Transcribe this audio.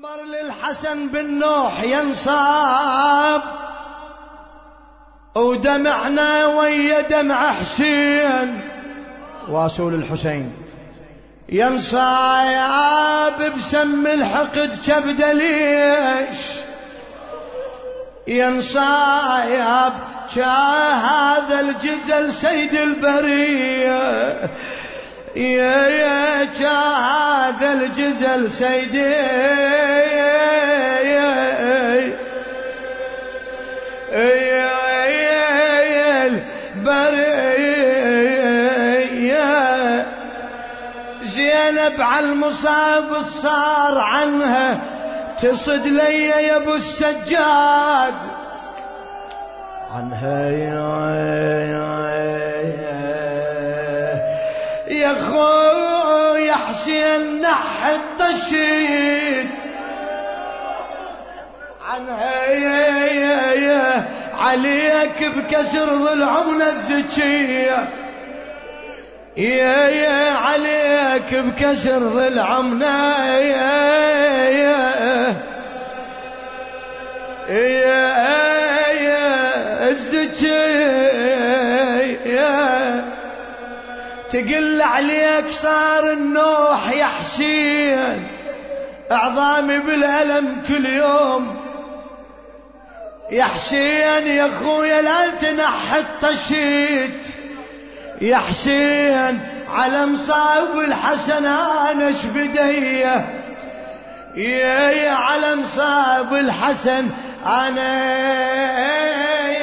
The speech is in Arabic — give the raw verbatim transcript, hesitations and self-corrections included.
منبر للحسن بن نوح ينصاب، ودمعنا ويا دمع حسين واصول الحسين ينصاب بسم الحقد كبد ليش ينصاب هذا الجزل سيد البرية يا يا هذا الجزل سيد البرية زينب على المصاب صار عنها تصد لي يا ابو السجاد عنها يا يا خويا حسين نح الطشيت عنها يا يا يا عليك بكسر ضلعنا الزكية يا يا عليك بكسر ضلعنا يا يا يا يا الزكية تقل عليك صار النوح يا حسين اعظامي بالألم كل يوم يا حسين يا اخويا لا تنح الطشيت يا حسين على مصاب الحسن انا شبديه يا يا على مصاب الحسن انا